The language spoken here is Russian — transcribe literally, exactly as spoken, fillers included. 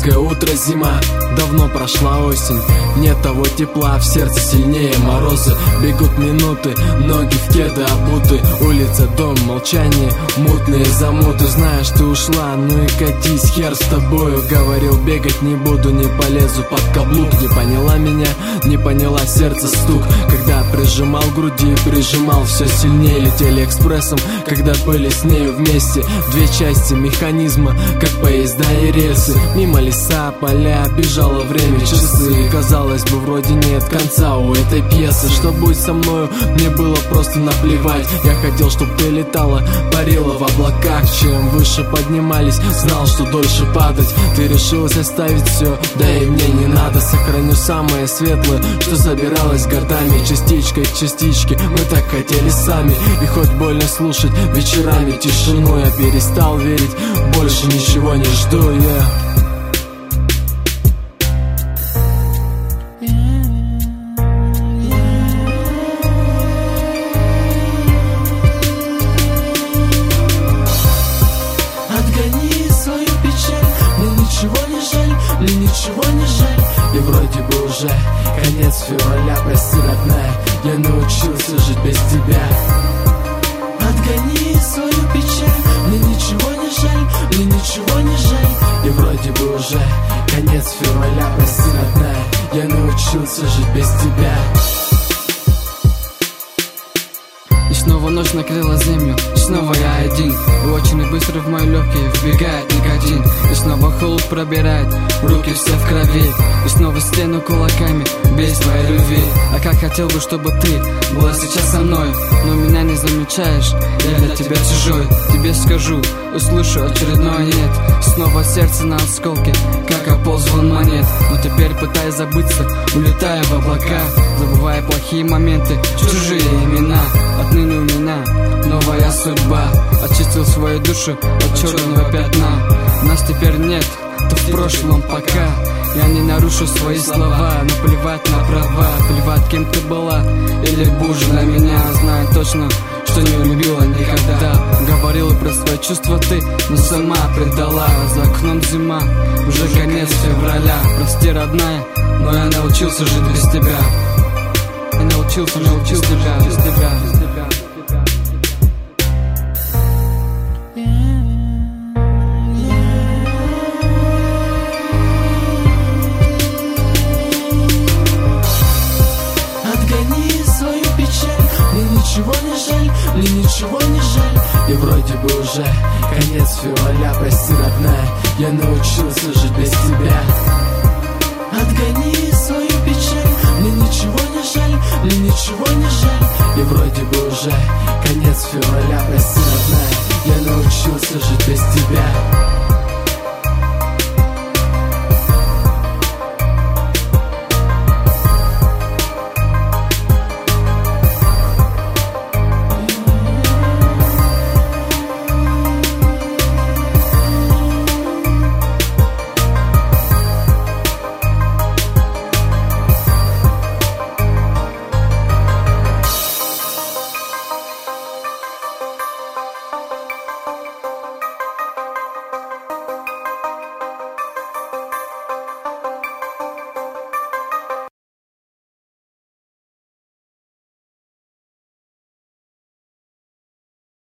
Июльское утро, зима, давно прошла осень. Нет того тепла, в сердце сильнее морозы. Бегут минуты, ноги в кеды обуты. Улица, дом, молчание, мутные замуты. Знаешь, ты ушла, ну и катись, хер с тобою. Говорил, бегать не буду, не полезу под каблук. Не поняла меня, не поняла сердце стук. Когда прижимал к груди, прижимал все сильнее. Летели экспрессом, когда были с нею вместе. Две части механизма, как поезда и рельсы. Мимо леса, поля, бежало время, часы. Казалось бы, вроде нет конца у этой пьесы. Что будет со мною, мне было просто наплевать. Я хотел, чтоб ты летала, парила в облаках. Чем выше поднимались, знал, что дольше падать. Ты решилась оставить все, да и мне не надо. Сохраню самое светлое, что собиралось годами. Частичкой к частичке мы так хотели сами. И хоть больно слушать вечерами тишину, я перестал верить, больше ничего не жду, yeah. Мне ничего не жаль, и вроде бы уже конец февраля. Прости, родная, я научился жить без тебя. Отгони свою печаль. Мне ничего не жаль, мне ничего не жаль, и вроде бы уже конец февраля. Прости, родная, я научился жить без тебя. И снова ночь накрыла землю, и снова я один. И очень быстро в мои легкие вбегает никотин. И снова холод пробирает, руки все в крови. И снова стену кулаками, без твоей любви. А как хотел бы, чтобы ты была сейчас со мной. Но меня не замечаешь, я для тебя чужой. Тебе скажу, услышу очередной нет. Снова сердце на осколке, как оползван монет. Но теперь пытаясь забыться, улетая в облака. Забывая плохие моменты, чужие имена. Отныне у меня новая судьба. Очистил свою душу от черного пятна. Нас теперь нет, то в прошлом пока. Я не нарушу свои слова, но плевать на права. Плевать, кем ты была или будешь для меня. Знаю точно, что не любила никогда. Говорила про свои чувства ты, но сама предала. За окном зима, уже конец февраля. Прости, родная, но я научился жить без тебя. Я научился, научился тебя, без тебя, без тебя. Ничего не жаль, мне ничего не жаль, и вроде бы уже конец февраля. Прости, родная, я научился жить без тебя. Отгони свою печаль. Мне ничего не жаль, мне ничего не жаль, и вроде бы уже конец февраля. Прости, родная, я научился жить без тебя.